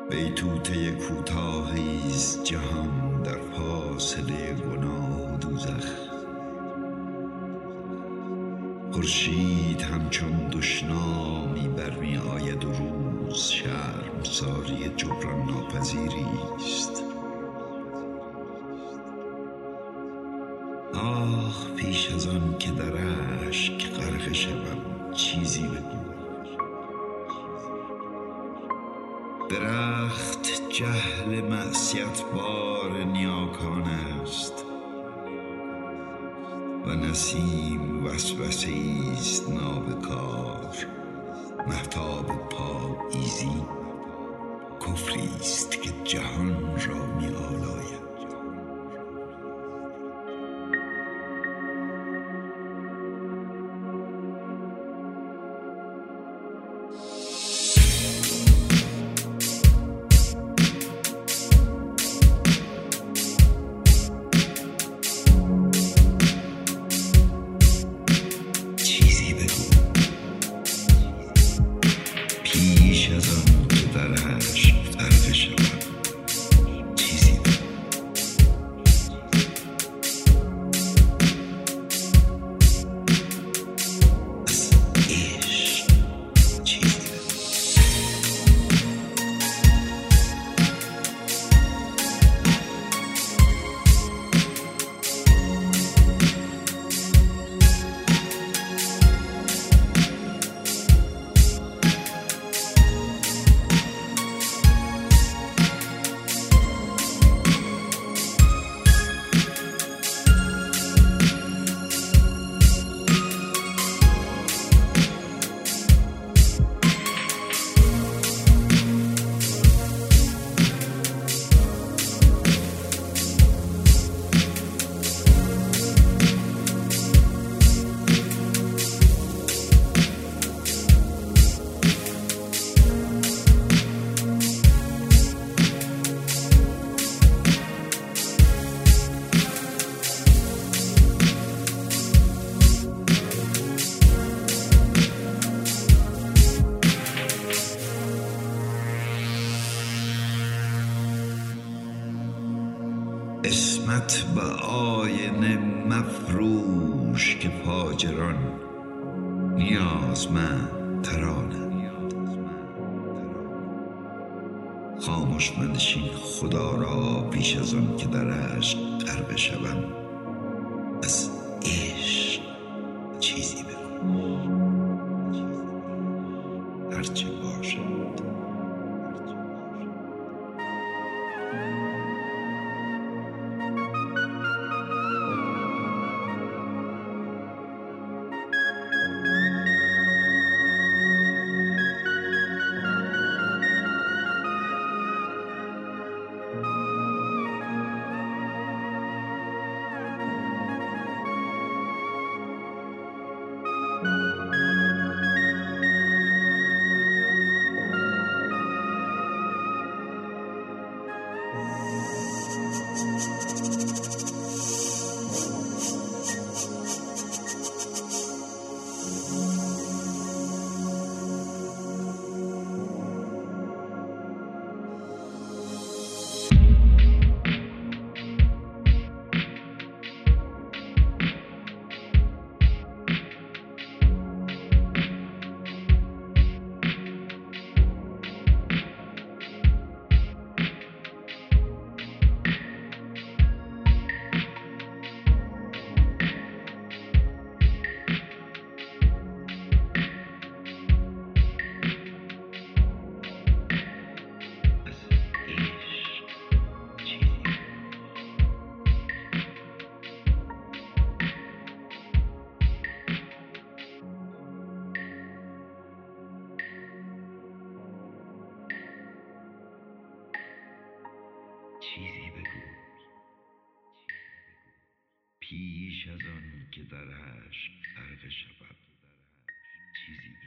بیتوته کوتاهیست جهان در فاصله گناه و دوزخ. خورشید همچون دشنامی برمی آید و روز شرمساری جبران ناپذیری است. آه پیش از آن که در اشک غرقه شوم چیزی بگو. درخت جهل معصیت بار نیاکان است و نسیم وسوسه‌ایست نابکار. مهتاب پاییزی کفریست که جهان را می آلاید. اسمت به آینه مفروش که فاجران نیازمند ترانند. خاموش منشین خدا را پیش از آن که در اشک غرقه شوم. از عشق چیزی بگو، هرچه باشد. چیزی بگو پیش از آن که در اشک غرقه شود. چیزی بگو.